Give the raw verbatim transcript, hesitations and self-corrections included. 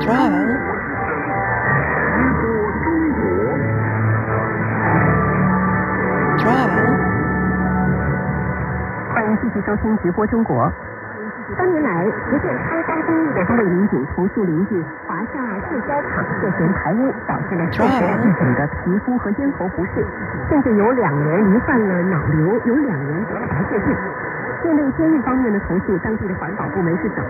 Travel. Travel. 欢迎继续收听直播中国。多年来，逐渐开发工艺的东北民警投诉邻居华夏塑胶厂涉嫌排污，导致了受害人的皮肤和咽喉不适，甚至有两人罹患了脑瘤，有两人得了白血病。面对监狱方面的投诉，当地的环保部门是怎么